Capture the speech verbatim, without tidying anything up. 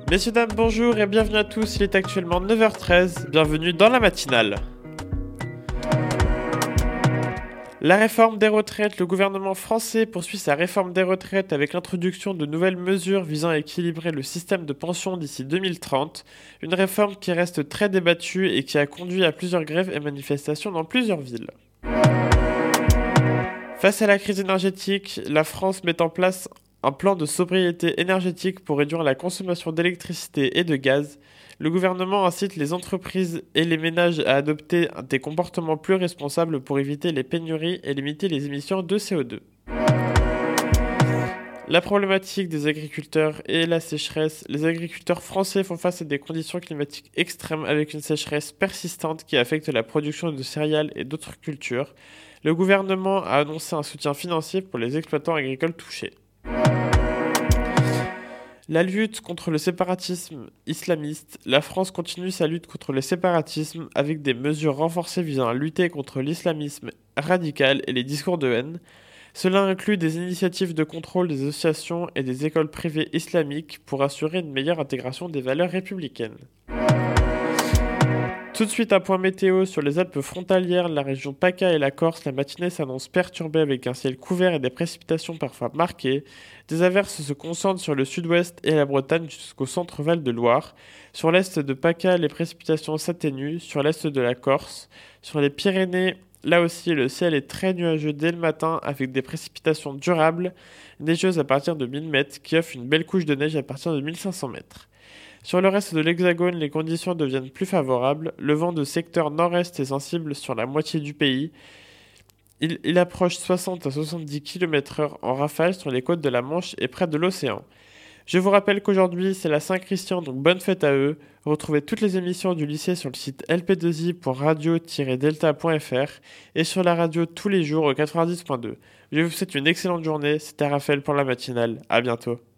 Messieurs, dames, bonjour et bienvenue à tous, il est actuellement neuf heures treize, bienvenue dans la matinale. La réforme des retraites, le gouvernement français poursuit sa réforme des retraites avec l'introduction de nouvelles mesures visant à équilibrer le système de pension d'ici deux mille trente, une réforme qui reste très débattue et qui a conduit à plusieurs grèves et manifestations dans plusieurs villes. Face à la crise énergétique, la France met en place un plan de sobriété énergétique pour réduire la consommation d'électricité et de gaz. Le gouvernement incite les entreprises et les ménages à adopter des comportements plus responsables pour éviter les pénuries et limiter les émissions de C O deux. La problématique des agriculteurs et la sécheresse. Les agriculteurs français font face à des conditions climatiques extrêmes avec une sécheresse persistante qui affecte la production de céréales et d'autres cultures. Le gouvernement a annoncé un soutien financier pour les exploitants agricoles touchés. La lutte contre le séparatisme islamiste. La France continue sa lutte contre le séparatisme avec des mesures renforcées visant à lutter contre l'islamisme radical et les discours de haine. Cela inclut des initiatives de contrôle des associations et des écoles privées islamiques pour assurer une meilleure intégration des valeurs républicaines. Tout de suite un point météo sur les Alpes frontalières, la région PACA et la Corse. La matinée s'annonce perturbée avec un ciel couvert et des précipitations parfois marquées. Des averses se concentrent sur le sud-ouest et la Bretagne jusqu'au centre Val de Loire. Sur l'est de PACA, les précipitations s'atténuent. Sur l'est de la Corse, sur les Pyrénées, là aussi le ciel est très nuageux dès le matin avec des précipitations durables, neigeuses à partir de mille mètres qui offrent une belle couche de neige à partir de mille cinq cents mètres. Sur le reste de l'Hexagone, les conditions deviennent plus favorables. Le vent de secteur nord-est est sensible sur la moitié du pays. Il, il approche soixante à soixante-dix kilomètres heure en rafale sur les côtes de la Manche et près de l'océan. Je vous rappelle qu'aujourd'hui, c'est la Saint-Christian, donc bonne fête à eux. Retrouvez toutes les émissions du lycée sur le site l p deux i point radio tiret delta point f r et sur la radio tous les jours au quatre-vingt-dix point deux. Je vous souhaite une excellente journée. C'était Raphaël pour la matinale. À bientôt.